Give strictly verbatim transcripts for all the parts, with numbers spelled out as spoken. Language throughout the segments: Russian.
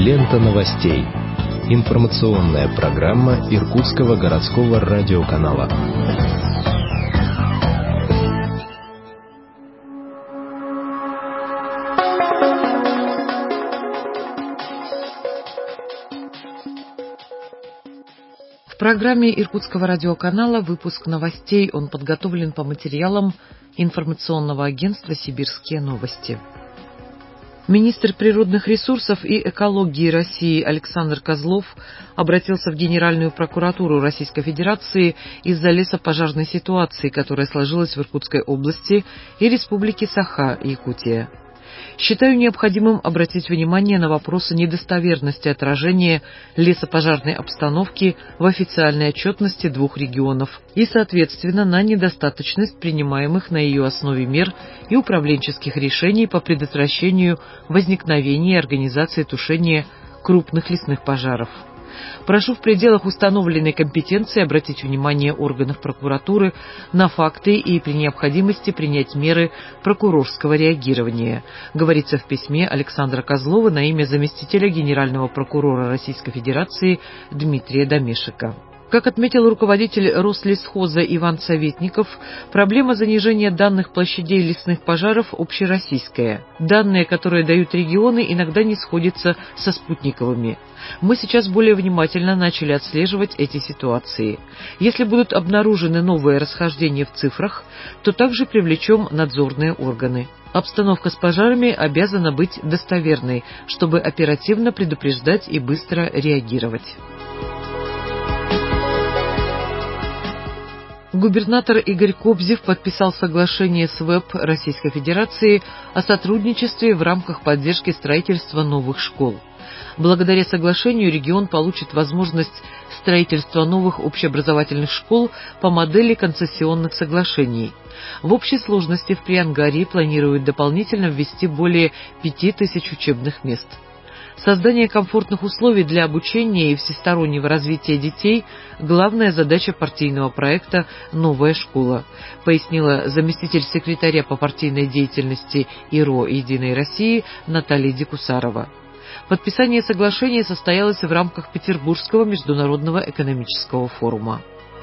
Лента новостей. Информационная программа Иркутского городского радиоканала. В программе Иркутского радиоканала выпуск новостей. Он подготовлен по материалам информационного агентства «Сибирские новости». Министр природных ресурсов и экологии России Александр Козлов обратился в Генеральную прокуратуру Российской Федерации из-за лесопожарной ситуации, которая сложилась в Иркутской области и Республике Саха-Якутия. Считаю необходимым обратить внимание на вопросы недостоверности отражения лесопожарной обстановки в официальной отчетности двух регионов и, соответственно, на недостаточность принимаемых на ее основе мер и управленческих решений по предотвращению возникновения и организации тушения крупных лесных пожаров. Прошу в пределах установленной компетенции обратить внимание органов прокуратуры на факты и при необходимости принять меры прокурорского реагирования, говорится в письме Александра Козлова на имя заместителя генерального прокурора Российской Федерации Дмитрия Домешика. Как отметил руководитель Рослесхоза Иван Советников, проблема занижения данных площадей лесных пожаров общероссийская. Данные, которые дают регионы, иногда не сходятся со спутниковыми. Мы сейчас более внимательно начали отслеживать эти ситуации. Если будут обнаружены новые расхождения в цифрах, то также привлечем надзорные органы. Обстановка с пожарами обязана быть достоверной, чтобы оперативно предупреждать и быстро реагировать. Губернатор Игорь Кобзев подписал соглашение с ВЭП Российской Федерации о сотрудничестве в рамках поддержки строительства новых школ. Благодаря соглашению регион получит возможность строительства новых общеобразовательных школ по модели концессионных соглашений. В общей сложности в Приангарии планируют дополнительно ввести более пяти тысяч учебных мест. Создание комфортных условий для обучения и всестороннего развития детей – главная задача партийного проекта «Новая школа», пояснила заместитель секретаря по партийной деятельности ИРО «Единой России» Наталья Дикусарова. Подписание соглашения состоялось в рамках Петербургского международного экономического форума.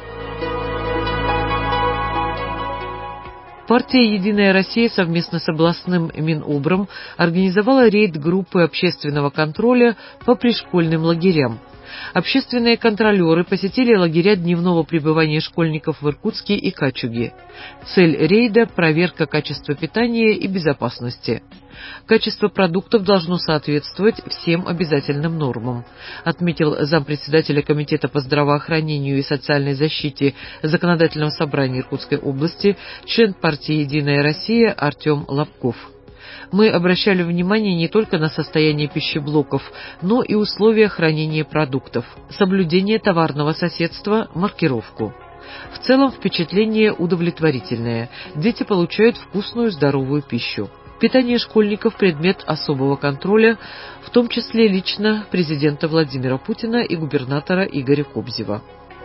Партия «Единая Россия» совместно с областным Минобром организовала рейд группы общественного контроля по пришкольным лагерям. Общественные контролеры посетили лагеря дневного пребывания школьников в Иркутске и Качуге. Цель рейда – проверка качества питания и безопасности. Качество продуктов должно соответствовать всем обязательным нормам, отметил зампредседателя Комитета по здравоохранению и социальной защите Законодательного собрания Иркутской области, член партии «Единая Россия» Артем Лобков. Мы обращали внимание не только на состояние пищеблоков, но и условия хранения продуктов, соблюдение товарного соседства, маркировку. В целом впечатление удовлетворительное. Дети получают вкусную здоровую пищу. Питание школьников – предмет особого контроля, в том числе лично президента Владимира Путина и губернатора Игоря Кобзева.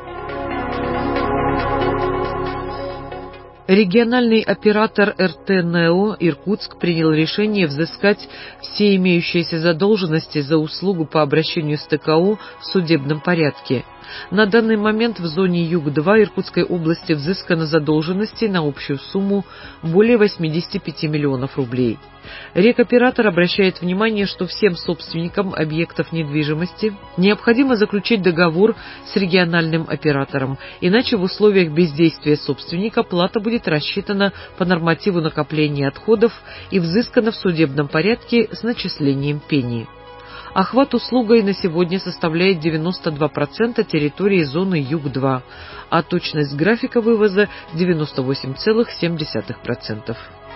Региональный оператор эр тэ «Нео» Иркутск принял решение взыскать все имеющиеся задолженности за услугу по обращению с тэ ка о в судебном порядке. На данный момент в зоне Юг-два Иркутской области взыскано задолженности на общую сумму более восьмидесяти пяти миллионов рублей. Рекоператор обращает внимание, что всем собственникам объектов недвижимости необходимо заключить договор с региональным оператором, иначе в условиях бездействия собственника плата будет рассчитана по нормативу накопления отходов и взыскана в судебном порядке с начислением пени. Охват услугой на сегодня составляет девяносто два процента территории зоны Юг-два, а точность графика вывоза – девяносто восемь целых семь десятых процента.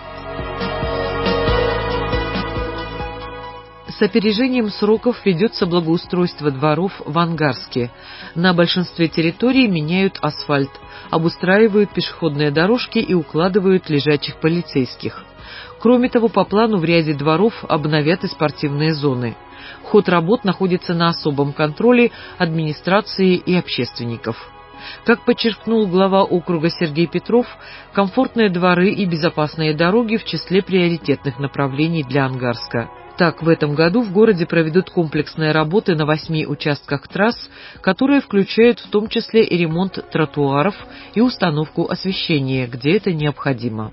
С опережением сроков ведется благоустройство дворов в Ангарске. На большинстве территорий меняют асфальт, обустраивают пешеходные дорожки и укладывают лежачих полицейских. Кроме того, по плану в ряде дворов обновят и спортивные зоны. Ход работ находится на особом контроле администрации и общественников. Как подчеркнул глава округа Сергей Петров, комфортные дворы и безопасные дороги в числе приоритетных направлений для Ангарска. Так, в этом году в городе проведут комплексные работы на восьми участках трасс, которые включают в том числе и ремонт тротуаров и установку освещения, где это необходимо.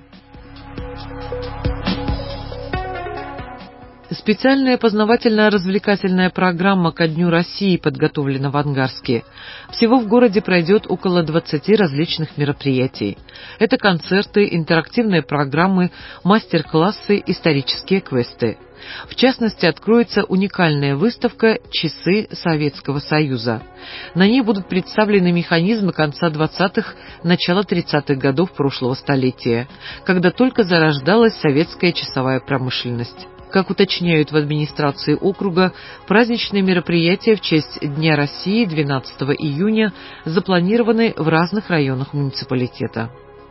Специальная познавательно-развлекательная программа ко Дню России подготовлена в Ангарске. Всего в городе пройдет около двадцати различных мероприятий. Это концерты, интерактивные программы, мастер-классы, исторические квесты. В частности, откроется уникальная выставка «Часы Советского Союза». На ней будут представлены механизмы конца двадцатых, начала тридцатых годов прошлого столетия, когда только зарождалась советская часовая промышленность. Как уточняют в администрации округа, праздничные мероприятия в честь Дня России двенадцатого июня запланированы в разных районах муниципалитета.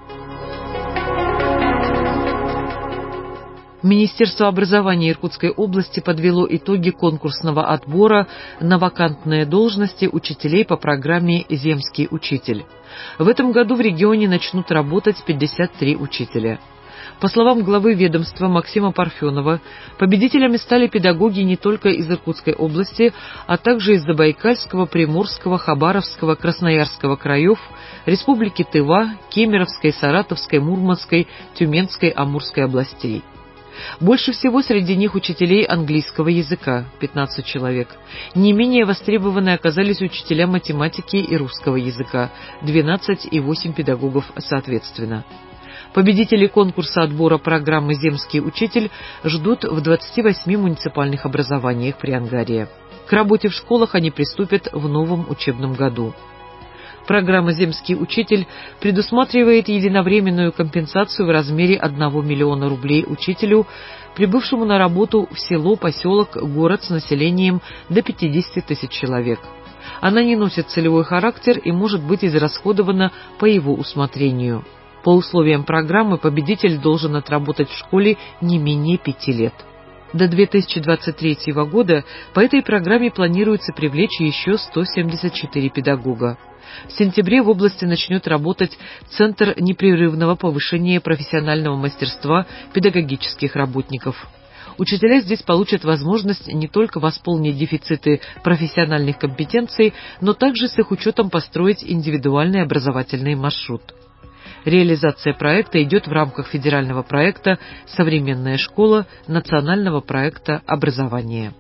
Министерство образования Иркутской области подвело итоги конкурсного отбора на вакантные должности учителей по программе «Земский учитель». В этом году в регионе начнут работать пятьдесят три учителя. По словам главы ведомства Максима Парфенова, победителями стали педагоги не только из Иркутской области, а также из Забайкальского, Приморского, Хабаровского, Красноярского краев, Республики Тыва, Кемеровской, Саратовской, Мурманской, Тюменской, Амурской областей. Больше всего среди них учителей английского языка – пятнадцать человек. Не менее востребованы оказались учителя математики и русского языка – двенадцать и восемь педагогов соответственно. Победителей конкурса отбора программы «Земский учитель» ждут в двадцати восьми муниципальных образованиях Приангария. К работе в школах они приступят в новом учебном году. Программа «Земский учитель» предусматривает единовременную компенсацию в размере одного миллиона рублей учителю, прибывшему на работу в село, поселок, город с населением до пятидесяти тысяч человек. Она не носит целевой характер и может быть израсходована по его усмотрению. По условиям программы победитель должен отработать в школе не менее пяти лет. До две тысячи двадцать третьего года по этой программе планируется привлечь еще сто семьдесят четыре педагога. В сентябре в области начнет работать Центр непрерывного повышения профессионального мастерства педагогических работников. Учителя здесь получат возможность не только восполнить дефициты профессиональных компетенций, но также с их учетом построить индивидуальный образовательный маршрут. Реализация проекта идет в рамках федерального проекта «Современная школа» национального проекта образования.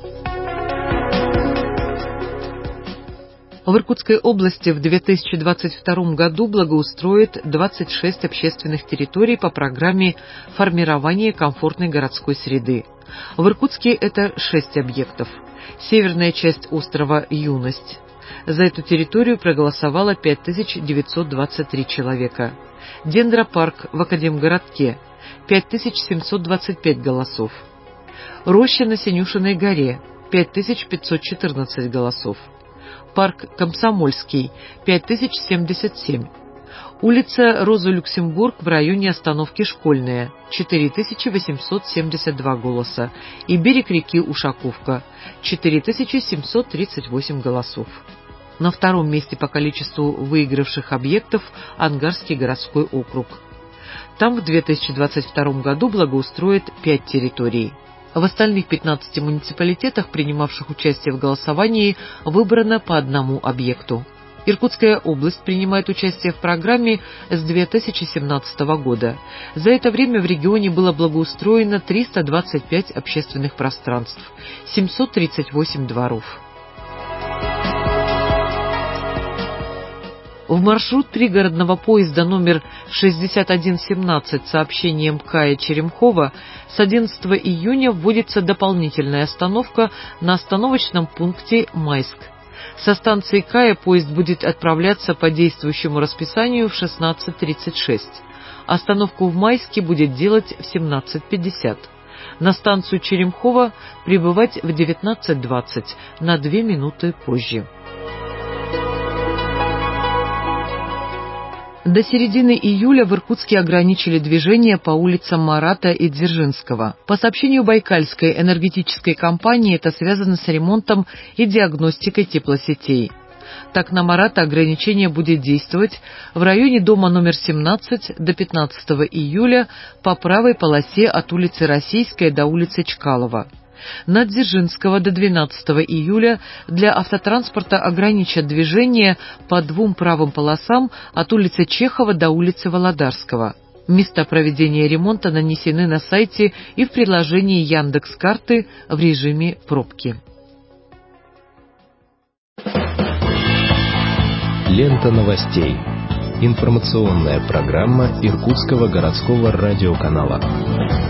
В Иркутской области в две тысячи двадцать втором году благоустроит двадцать шесть общественных территорий по программе формирования комфортной городской среды. В Иркутске это шесть объектов. Северная часть острова «Юность». За эту территорию проголосовало пять тысяч девятьсот двадцать три человека. Дендропарк в Академгородке – пять тысяч семьсот двадцать пять голосов. Роща на Синюшиной горе – пять тысяч пятьсот четырнадцать голосов. Парк Комсомольский – пять тысяч семьдесят семь. Улица Роза Люксембург в районе остановки Школьная – четыре тысячи восемьсот семьдесят два голоса. И берег реки Ушаковка – четыре тысячи семьсот тридцать восемь голосов. На втором месте по количеству выигравших объектов Ангарский городской округ. Там в две тысячи двадцать втором году благоустроят пять территорий. В остальных пятнадцати муниципалитетах, принимавших участие в голосовании, выбрано по одному объекту. Иркутская область принимает участие в программе с две тысячи семнадцатого года. За это время в регионе было благоустроено триста двадцать пять общественных пространств, семьсот тридцать восемь дворов. В маршрут пригородного поезда номер шестьдесят один семнадцать с сообщением Кая-Черемхово с одиннадцатого июня вводится дополнительная остановка на остановочном пункте Майск. Со станции Кая поезд будет отправляться по действующему расписанию в шестнадцать тридцать шесть. Остановку в Майске будет делать в семнадцать пятьдесят. На станцию Черемхово прибывать в девятнадцать двадцать, на две минуты позже. До середины июля в Иркутске ограничили движение по улицам Марата и Дзержинского. По сообщению Байкальской энергетической компании, это связано с ремонтом и диагностикой теплосетей. Так, на Марата ограничение будет действовать в районе дома номер семнадцать до пятнадцатого июля по правой полосе от улицы Российская до улицы Чкалова. На Дзержинского до двенадцатого июля для автотранспорта ограничат движение по двум правым полосам от улицы Чехова до улицы Володарского. Места проведения ремонта нанесены на сайте и в приложении Яндекс.Карты в режиме пробки. Лента новостей. Информационная программа Иркутского городского радиоканала.